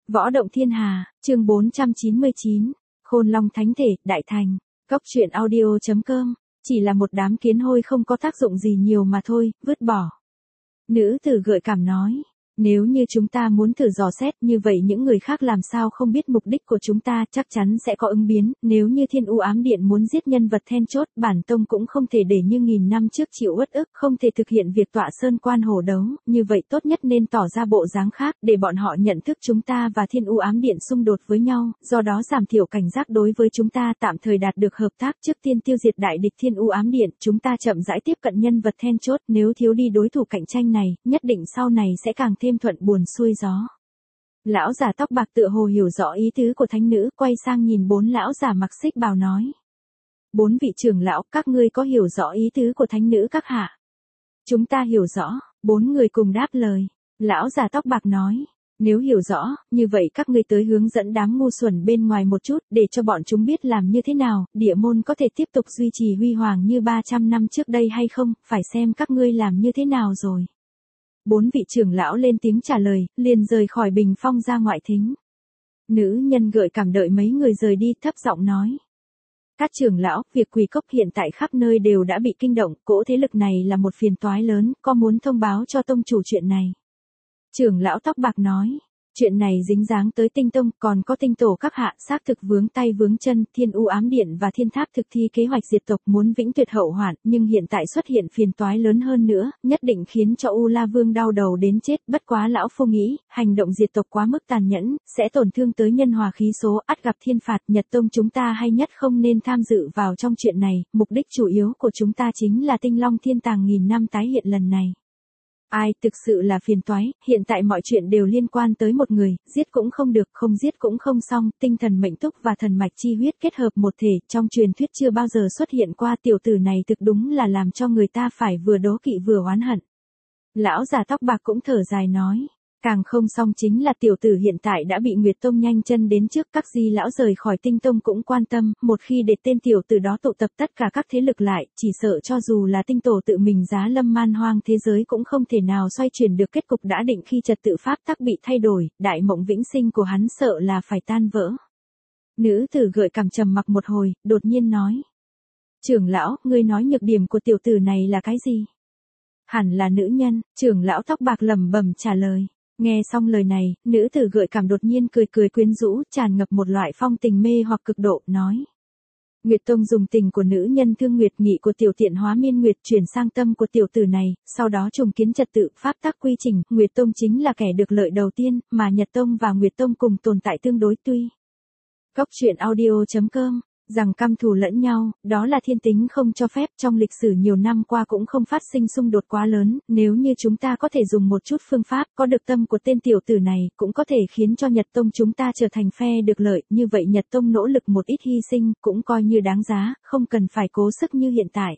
Võ động thiên hà, chương 499, Khôn Long Thánh Thể, Đại Thành, Cốc truyện audio.com, chỉ là một đám kiến hôi không có tác dụng gì nhiều mà thôi, vứt bỏ. Nữ tử gợi cảm nói, nếu như chúng ta muốn thử dò xét như vậy những người khác làm sao không biết mục đích của chúng ta chắc chắn sẽ có ứng biến, nếu như Thiên U Ám Điện muốn giết nhân vật then chốt, bản tông cũng không thể để như nghìn năm trước chịu uất ức, không thể thực hiện việc tọa sơn quan hổ đấu, như vậy tốt nhất nên tỏ ra bộ dáng khác để bọn họ nhận thức chúng ta và Thiên U Ám Điện xung đột với nhau, do đó giảm thiểu cảnh giác đối với chúng ta, tạm thời đạt được hợp tác, trước tiên tiêu diệt đại địch Thiên U Ám Điện, chúng ta chậm rãi tiếp cận nhân vật then chốt, nếu thiếu đi đối thủ cạnh tranh này, nhất định sau này sẽ càng thêm thuận buồm xuôi gió. Lão giả tóc bạc tựa hồ hiểu rõ ý tứ của thánh nữ, quay sang nhìn bốn lão giả mặc xích bào nói. Bốn vị trưởng lão, các ngươi có hiểu rõ ý tứ của thánh nữ các hạ? Chúng ta hiểu rõ, bốn người cùng đáp lời. Lão giả tóc bạc nói. Nếu hiểu rõ, như vậy các ngươi tới hướng dẫn đám ngu xuẩn bên ngoài một chút, để cho bọn chúng biết làm như thế nào, địa môn có thể tiếp tục duy trì huy hoàng như 300 năm trước đây hay không, phải xem các ngươi làm như thế nào rồi. Bốn vị trưởng lão lên tiếng trả lời, liền rời khỏi bình phong ra ngoại thính. Nữ nhân gợi cảm đợi mấy người rời đi, thấp giọng nói. Các trưởng lão, việc Quỷ Cốc hiện tại khắp nơi đều đã bị kinh động, cỗ thế lực này là một phiền toái lớn, có muốn thông báo cho tông chủ chuyện này. Trưởng lão tóc bạc nói. Chuyện này dính dáng tới tinh tông, còn có tinh tổ các hạ, xác thực vướng tay vướng chân, Thiên U Ám Điện và Thiên Tháp thực thi kế hoạch diệt tộc muốn vĩnh tuyệt hậu hoạn, nhưng hiện tại xuất hiện phiền toái lớn hơn nữa, nhất định khiến cho U La Vương đau đầu đến chết, bất quá lão phu nghĩ, hành động diệt tộc quá mức tàn nhẫn, sẽ tổn thương tới nhân hòa khí số, ắt gặp thiên phạt, Nhật tông chúng ta hay nhất không nên tham dự vào trong chuyện này, mục đích chủ yếu của chúng ta chính là Tinh Long Thiên Tàng nghìn năm tái hiện lần này. Ai, thực sự là phiền toái, hiện tại mọi chuyện đều liên quan tới một người, giết cũng không được, không giết cũng không xong, tinh thần mệnh túc và thần mạch chi huyết kết hợp một thể, trong truyền thuyết chưa bao giờ xuất hiện qua, tiểu tử này thực đúng là làm cho người ta phải vừa đố kỵ vừa oán hận. Lão già tóc bạc cũng thở dài nói. Càng không xong chính là tiểu tử hiện tại đã bị Nguyệt Tông nhanh chân đến trước, các di lão rời khỏi Tinh Tông cũng quan tâm, một khi để tên tiểu tử đó tụ tập tất cả các thế lực lại, chỉ sợ cho dù là tinh tổ tự mình giá lâm man hoang thế giới cũng không thể nào xoay chuyển được kết cục đã định khi trật tự pháp tắc bị thay đổi, đại mộng vĩnh sinh của hắn sợ là phải tan vỡ. Nữ tử gợi cảm trầm mặc một hồi, đột nhiên nói. Trưởng lão, ngươi nói nhược điểm của tiểu tử này là cái gì? Hẳn là nữ nhân, trưởng lão tóc bạc lẩm bẩm trả lời. Nghe xong lời này, nữ tử gợi cảm đột nhiên cười cười quyến rũ, tràn ngập một loại phong tình mê hoặc cực độ, nói. Nguyệt Tông dùng tình của nữ nhân thương Nguyệt Nghị của tiểu tiện hóa miên Nguyệt chuyển sang tâm của tiểu tử này, sau đó trùng kiến trật tự, pháp tắc quy trình, Nguyệt Tông chính là kẻ được lợi đầu tiên, mà Nhật Tông và Nguyệt Tông cùng tồn tại tương đối tuy. Cốc truyện audio.com rằng căm thù lẫn nhau, đó là thiên tính không cho phép, trong lịch sử nhiều năm qua cũng không phát sinh xung đột quá lớn, nếu như chúng ta có thể dùng một chút phương pháp, có được tâm của tên tiểu tử này, cũng có thể khiến cho Nhật Tông chúng ta trở thành phe được lợi, như vậy Nhật Tông nỗ lực một ít hy sinh, cũng coi như đáng giá, không cần phải cố sức như hiện tại.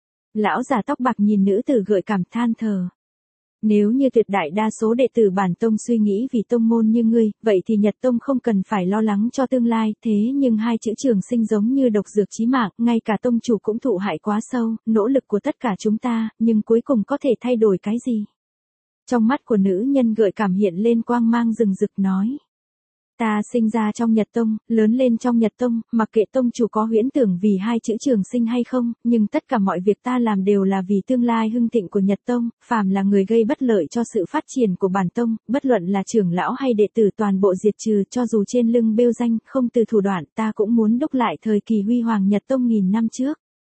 Lão già tóc bạc nhìn nữ tử gợi cảm than thở. Nếu như tuyệt đại đa số đệ tử bản tông suy nghĩ vì tông môn như ngươi, vậy thì Nhật Tông không cần phải lo lắng cho tương lai, thế nhưng hai chữ trường sinh giống như độc dược chí mạng, ngay cả tông chủ cũng thụ hại quá sâu, nỗ lực của tất cả chúng ta, nhưng cuối cùng có thể thay đổi cái gì? Trong mắt của nữ nhân gợi cảm hiện lên quang mang rừng rực nói. Ta sinh ra trong Nhật Tông, lớn lên trong Nhật Tông, mặc kệ tông chủ có huyễn tưởng vì hai chữ trường sinh hay không, nhưng tất cả mọi việc ta làm đều là vì tương lai hưng thịnh của Nhật Tông, phàm là người gây bất lợi cho sự phát triển của bản tông, bất luận là trưởng lão hay đệ tử toàn bộ diệt trừ, cho dù trên lưng bêu danh, không từ thủ đoạn, ta cũng muốn đúc lại thời kỳ huy hoàng Nhật Tông nghìn năm trước.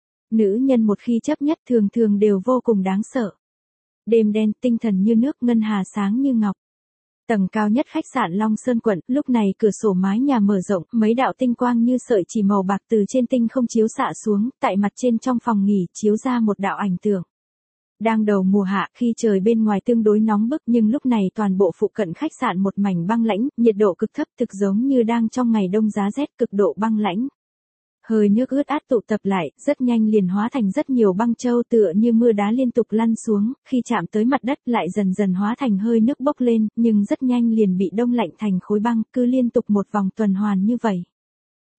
Nữ nhân một khi chấp nhất thường thường đều vô cùng đáng sợ. Đêm đen, tinh thần như nước, ngân hà sáng như ngọc. Tầng cao nhất khách sạn Long Sơn quận, lúc này cửa sổ mái nhà mở rộng, mấy đạo tinh quang như sợi chỉ màu bạc từ trên tinh không chiếu xạ xuống, tại mặt trên trong phòng nghỉ, chiếu ra một đạo ảnh tượng. Đang đầu mùa hạ, khi trời bên ngoài tương đối nóng bức nhưng lúc này toàn bộ phụ cận khách sạn một mảnh băng lãnh, nhiệt độ cực thấp thực giống như đang trong ngày đông giá rét cực độ băng lãnh. Hơi nước ướt át tụ tập lại, rất nhanh liền hóa thành rất nhiều băng châu tựa như mưa đá liên tục lăn xuống, khi chạm tới mặt đất lại dần dần hóa thành hơi nước bốc lên, nhưng rất nhanh liền bị đông lạnh thành khối băng, cứ liên tục một vòng tuần hoàn như vậy.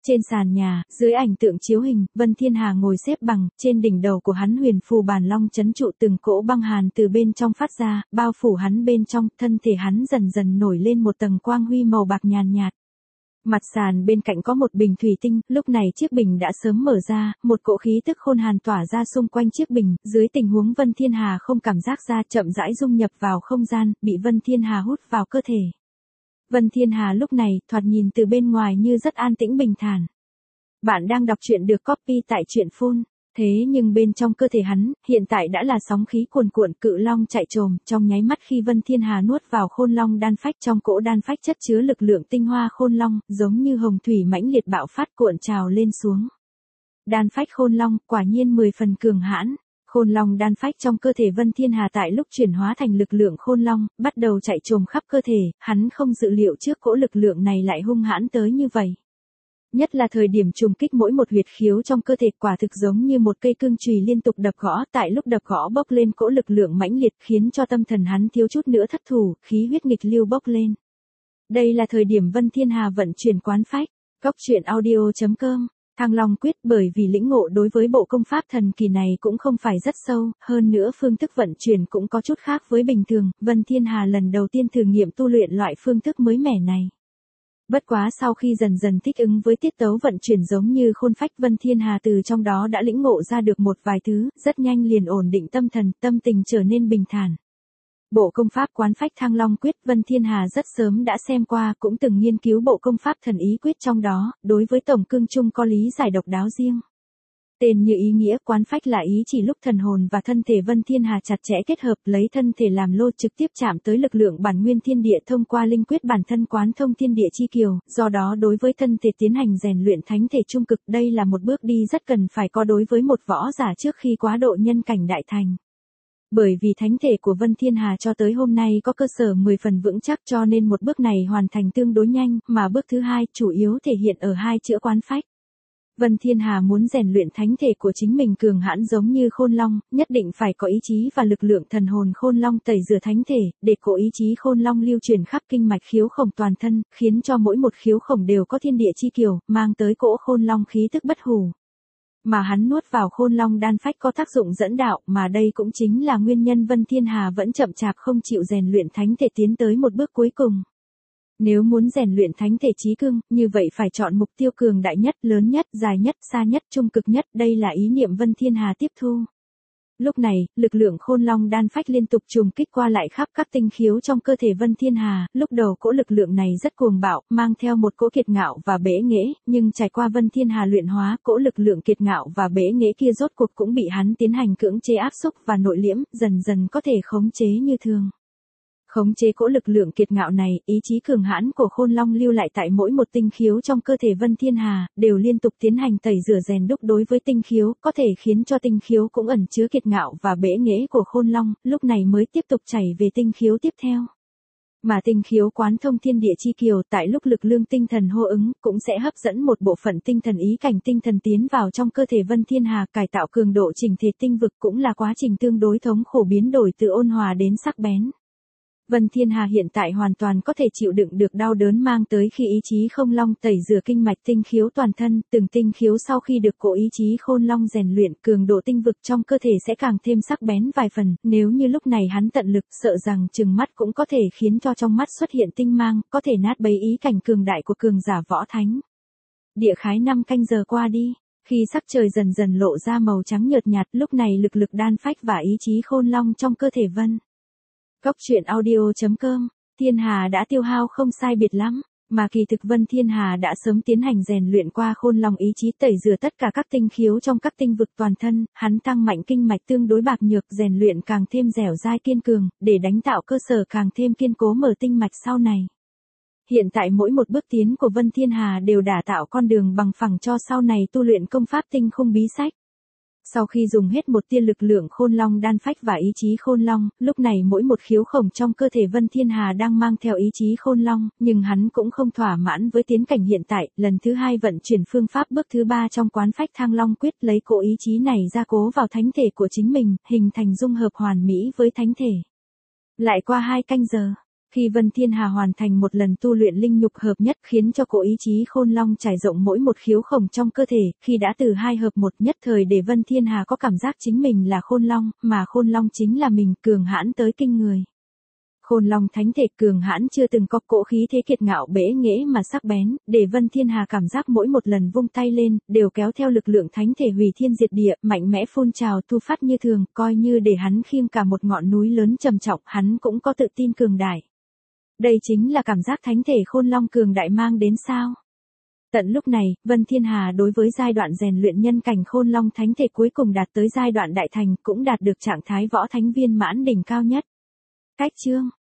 Trên sàn nhà, dưới ảnh tượng chiếu hình, Vân Thiên Hà ngồi xếp bằng, trên đỉnh đầu của hắn huyền phù bàn long chấn trụ, từng cỗ băng hàn từ bên trong phát ra, bao phủ hắn bên trong, thân thể hắn dần dần nổi lên một tầng quang huy màu bạc nhàn nhạt. Mặt sàn bên cạnh có một bình thủy tinh, lúc này chiếc bình đã sớm mở ra, một cỗ khí tức khôn hàn tỏa ra xung quanh chiếc bình, dưới tình huống Vân Thiên Hà không cảm giác ra, chậm rãi dung nhập vào không gian, bị Vân Thiên Hà hút vào cơ thể. Vân Thiên Hà lúc này, thoạt nhìn từ bên ngoài như rất an tĩnh bình thản. Bạn đang đọc truyện được copy tại truyện phun. Thế nhưng bên trong cơ thể hắn, hiện tại đã là sóng khí cuồn cuộn, cự long chạy trồm, trong nháy mắt khi Vân Thiên Hà nuốt vào khôn long đan phách, trong cỗ đan phách chất chứa lực lượng tinh hoa khôn long, giống như hồng thủy mãnh liệt bạo phát cuộn trào lên xuống. Đan phách khôn long, quả nhiên 10 phần cường hãn. Khôn long đan phách trong cơ thể Vân Thiên Hà tại lúc chuyển hóa thành lực lượng khôn long, bắt đầu chạy trồm khắp cơ thể, hắn không dự liệu trước cỗ lực lượng này lại hung hãn tới như vậy. Nhất là thời điểm trùng kích mỗi một huyệt khiếu trong cơ thể, quả thực giống như một cây cương chùy liên tục đập gõ, tại lúc đập gõ bốc lên cỗ lực lượng mãnh liệt, khiến cho tâm thần hắn thiếu chút nữa thất thủ, khí huyết nghịch lưu bốc lên. Đây là thời điểm Vân Thiên Hà vận chuyển quán phách. Cốc truyện audio.com. Thăng Long Quyết, bởi vì lĩnh ngộ đối với bộ công pháp thần kỳ này cũng không phải rất sâu, hơn nữa phương thức vận chuyển cũng có chút khác với bình thường, Vân Thiên Hà lần đầu tiên thử nghiệm tu luyện loại phương thức mới mẻ này. Bất quá sau khi dần dần thích ứng với tiết tấu vận chuyển giống như khôn phách, Vân Thiên Hà từ trong đó đã lĩnh ngộ ra được một vài thứ, rất nhanh liền ổn định tâm thần, tâm tình trở nên bình thản. Bộ công pháp quán phách Thăng Long Quyết, Vân Thiên Hà rất sớm đã xem qua, cũng từng nghiên cứu bộ công pháp thần ý quyết trong đó, đối với tổng cương chung có lý giải độc đáo riêng. Tên như ý nghĩa, quán phách là ý chỉ lúc thần hồn và thân thể Vân Thiên Hà chặt chẽ kết hợp, lấy thân thể làm lô, trực tiếp chạm tới lực lượng bản nguyên thiên địa thông qua linh quyết bản thân quán thông thiên địa chi kiều, do đó đối với thân thể tiến hành rèn luyện thánh thể trung cực, đây là một bước đi rất cần phải có đối với một võ giả trước khi quá độ nhân cảnh đại thành. Bởi vì thánh thể của Vân Thiên Hà cho tới hôm nay có cơ sở 10 phần vững chắc, cho nên một bước này hoàn thành tương đối nhanh, mà bước thứ hai chủ yếu thể hiện ở hai chữ quán phách. Vân Thiên Hà muốn rèn luyện thánh thể của chính mình cường hãn giống như khôn long, nhất định phải có ý chí và lực lượng thần hồn khôn long tẩy rửa thánh thể, để cỗ ý chí khôn long lưu truyền khắp kinh mạch khiếu khổng toàn thân, khiến cho mỗi một khiếu khổng đều có thiên địa chi kiều, mang tới cỗ khôn long khí tức bất hủ. Mà hắn nuốt vào khôn long đan phách có tác dụng dẫn đạo, mà đây cũng chính là nguyên nhân Vân Thiên Hà vẫn chậm chạp không chịu rèn luyện thánh thể tiến tới một bước cuối cùng. Nếu muốn rèn luyện thánh thể chí cương, như vậy phải chọn mục tiêu cường đại nhất, lớn nhất, dài nhất, xa nhất, trung cực nhất, đây là ý niệm Vân Thiên Hà tiếp thu. Lúc này, lực lượng khôn long đan phách liên tục trùng kích qua lại khắp các tinh khiếu trong cơ thể Vân Thiên Hà, lúc đầu cỗ lực lượng này rất cuồng bạo, mang theo một cỗ kiệt ngạo và bẽ nghễ, nhưng trải qua Vân Thiên Hà luyện hóa, cỗ lực lượng kiệt ngạo và bẽ nghễ kia rốt cuộc cũng bị hắn tiến hành cưỡng chế áp xúc và nội liễm, dần dần có thể khống chế như thường. Khống chế cỗ lực lượng kiệt ngạo này, ý chí cường hãn của khôn long lưu lại tại mỗi một tinh khiếu trong cơ thể Vân Thiên Hà, đều liên tục tiến hành tẩy rửa rèn đúc đối với tinh khiếu, có thể khiến cho tinh khiếu cũng ẩn chứa kiệt ngạo và bẽ nghễ của khôn long, lúc này mới tiếp tục chảy về tinh khiếu tiếp theo. Mà tinh khiếu quán thông thiên địa chi kiều, tại lúc lực lượng tinh thần hô ứng, cũng sẽ hấp dẫn một bộ phận tinh thần ý cảnh tinh thần tiến vào trong cơ thể Vân Thiên Hà, cải tạo cường độ chỉnh thể tinh vực, cũng là quá trình tương đối thống khổ biến đổi từ ôn hòa đến sắc bén. Vân Thiên Hà hiện tại hoàn toàn có thể chịu đựng được đau đớn mang tới khi ý chí không long tẩy rửa kinh mạch tinh khiếu toàn thân, từng tinh khiếu sau khi được cỗ ý chí khôn long rèn luyện, cường độ tinh vực trong cơ thể sẽ càng thêm sắc bén vài phần, nếu như lúc này hắn tận lực, sợ rằng chừng mắt cũng có thể khiến cho trong mắt xuất hiện tinh mang, có thể nát bấy ý cảnh cường đại của cường giả võ thánh. Địa khái 5 canh giờ qua đi, khi sắc trời dần dần lộ ra màu trắng nhợt nhạt, lúc này lực đan phách và ý chí khôn long trong cơ thể Vân Cốc truyện audio.com, Thiên Hà đã tiêu hao không sai biệt lắm, mà kỳ thực Vân Thiên Hà đã sớm tiến hành rèn luyện qua khôn long ý chí tẩy rửa tất cả các tinh khiếu trong các tinh vực toàn thân, hắn tăng mạnh kinh mạch tương đối bạc nhược, rèn luyện càng thêm dẻo dai kiên cường, để đánh tạo cơ sở càng thêm kiên cố mở tinh mạch sau này. Hiện tại mỗi một bước tiến của Vân Thiên Hà đều đã tạo con đường bằng phẳng cho sau này tu luyện công pháp tinh khung bí sách. Sau khi dùng hết một tia lực lượng khôn long đan phách và ý chí khôn long, lúc này mỗi một khiếu khổng trong cơ thể Vân Thiên Hà đang mang theo ý chí khôn long, nhưng hắn cũng không thỏa mãn với tiến cảnh hiện tại, lần thứ hai vận chuyển phương pháp bước thứ 3 trong quán phách Thăng Long Quyết, lấy cỗ ý chí này gia cố vào thánh thể của chính mình, hình thành dung hợp hoàn mỹ với thánh thể. Lại qua 2 canh giờ, Khi Vân Thiên Hà hoàn thành một lần tu luyện linh nhục hợp nhất khiến cho cỗ ý chí Khôn Long trải rộng mỗi một khiếu khổng trong cơ thể, khi đã từ hai hợp một nhất thời để Vân Thiên Hà có cảm giác chính mình là Khôn Long, mà Khôn Long chính là mình, cường hãn tới kinh người. Khôn Long thánh thể cường hãn chưa từng có cỗ khí thế kiệt ngạo bẽ nghễ mà sắc bén, để Vân Thiên Hà cảm giác mỗi một lần vung tay lên, đều kéo theo lực lượng thánh thể hủy thiên diệt địa, mạnh mẽ phun trào thu phát như thường, coi như để hắn khiêng cả một ngọn núi lớn trầm trọng, hắn cũng có tự tin cường đại. Đây chính là cảm giác thánh thể Khôn Long cường đại mang đến sao? Tận lúc này, Vân Thiên Hà đối với giai đoạn rèn luyện nhân cảnh Khôn Long thánh thể cuối cùng đạt tới giai đoạn đại thành, cũng đạt được trạng thái võ thánh viên mãn đỉnh cao nhất. Cách chương